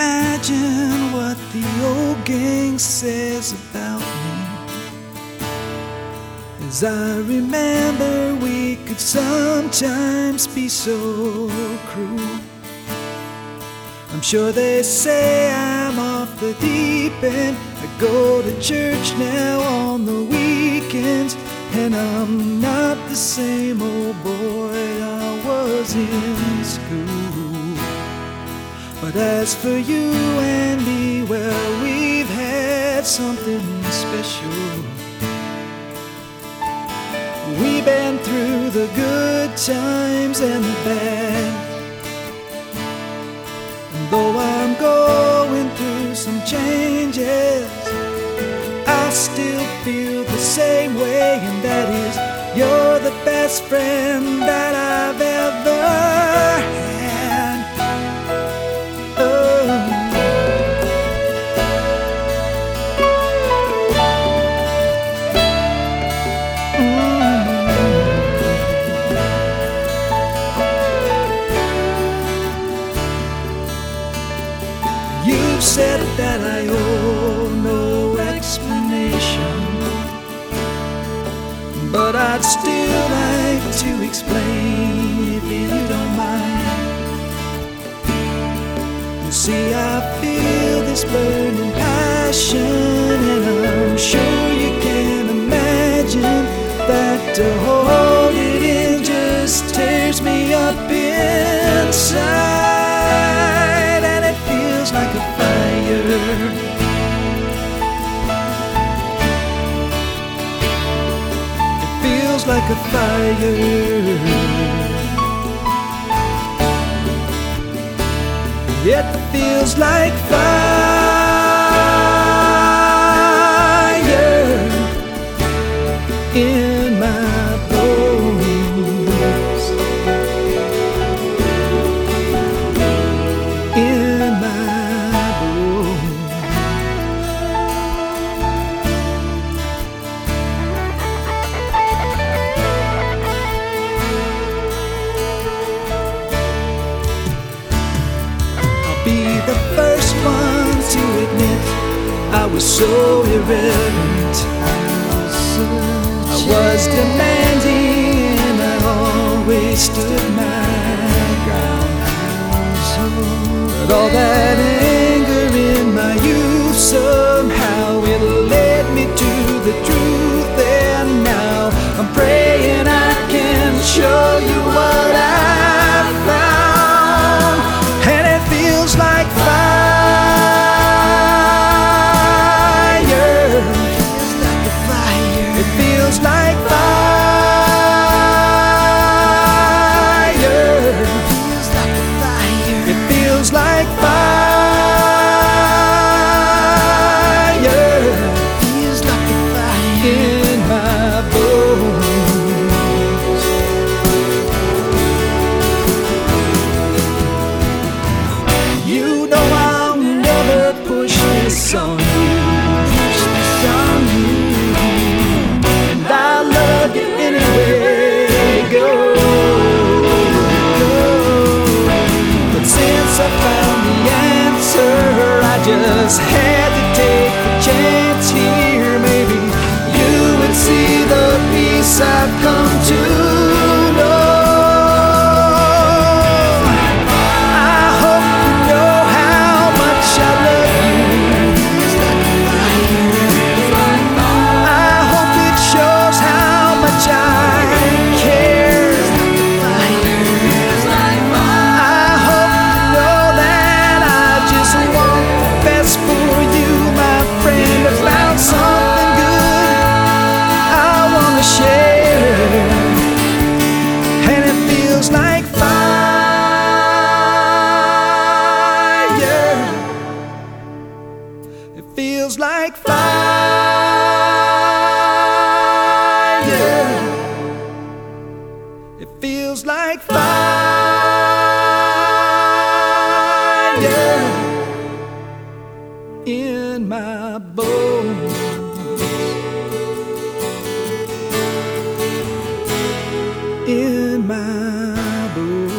imagine what the old gang says about me. As I remember, we could sometimes be so cruel. I'm sure they say I'm off the deep end. I go to church now on the weekends, and I'm not the same old boy I was in school. But as for you and me, well, we've had something special. We've been through the good times and the bad. And though I'm going through some changes, I still feel the same way, and that is, you're the best friend that I've ever had. Oh. You've said that I owe no explanation, but I'd still like to explain if you don't mind. You see, I feel this burning passion, and I'm sure you can imagine that to hold it in just tears me up inside, and it feels like a fire. Feels like a fire. It feels like fire in my bones, in my bones. Be the first one to admit I was so irreverent. I was demanding, and I always stood my ground. But all that anger in my youth, somehow it led me to the truth, and now I'm praying I can show you what I found. And it feels like fire. It feels like fire. It feels like fire. In my bones. You know I'll never push this on you, and I love you anywhere you go. But since I found the answer, I just had to take the chance here. Maybe you would see the peace I've come to know. It feels like fire. It feels like fire in my bones. In my bones.